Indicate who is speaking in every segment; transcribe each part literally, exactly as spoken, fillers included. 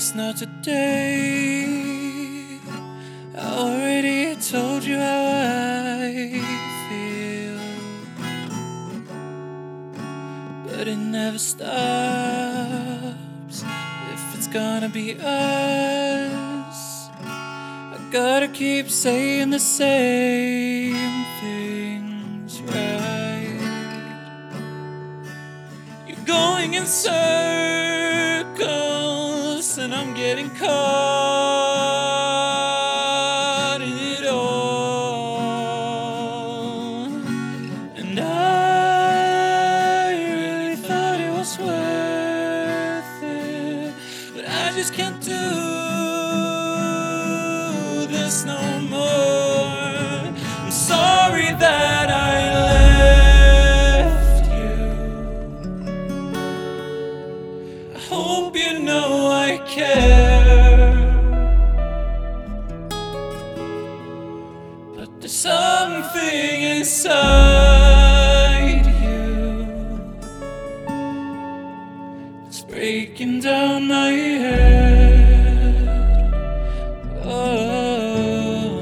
Speaker 1: it's not today. I already told you how I feel, but it never stops. If it's gonna be us, I gotta keep saying the same things, right? You're going in circles, and I'm getting caught in it all. And I really thought it was worth it, but I just can't do this no more. I'm sorry that I left you. I hope you know I care, but there's something inside you that's breaking down my head. Oh,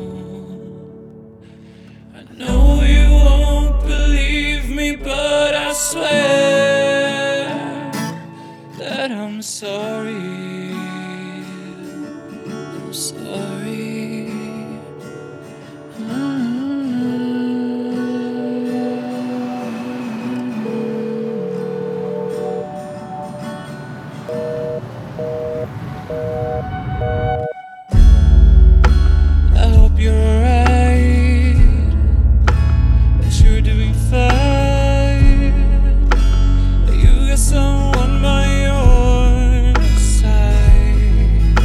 Speaker 1: I know you won't believe me, but I swear that I'm sorry. I'm sorry. I hope you're alright, that you're doing fine, that you got someone by your side.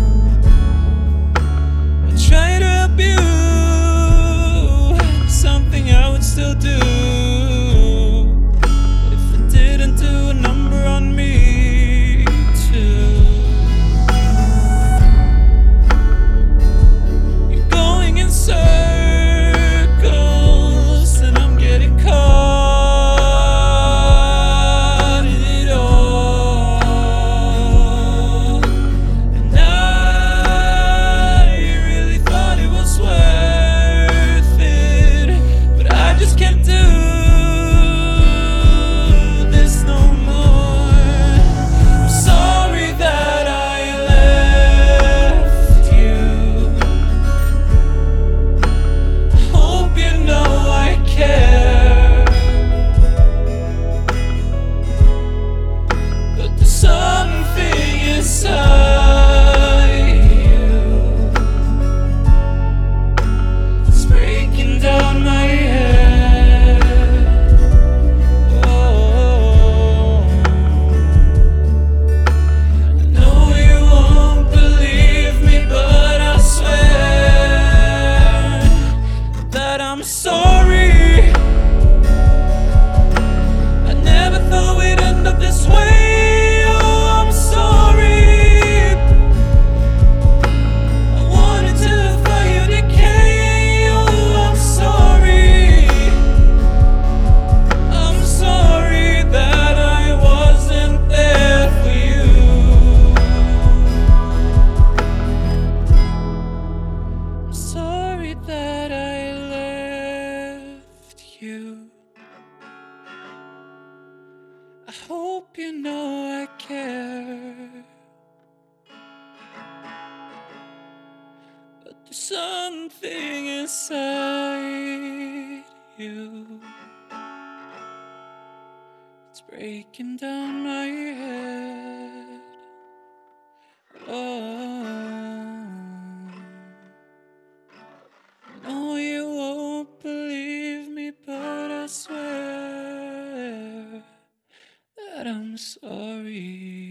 Speaker 1: I try to help you, something I would still do if it didn't do a number on me too. You're going in circles, and I'm getting caught in it all. And I really thought it was worth it, but I just can't do this no more. I'm sorry that I left you. I hope you know I care, but there's something inside you that's breaking down my head. Oh, I know you won't believe me, but I swear that I'm sorry. I never thought we'd end up this way. Oh, I'm sorry. I wanted to feel you decay. Oh, I'm sorry. I'm sorry that I wasn't there for you. I'm sorry that I left you. I hope you know I care, but there's something inside you that's breaking down my head. Oh, I know you won't believe me, but I swear that I'm sorry.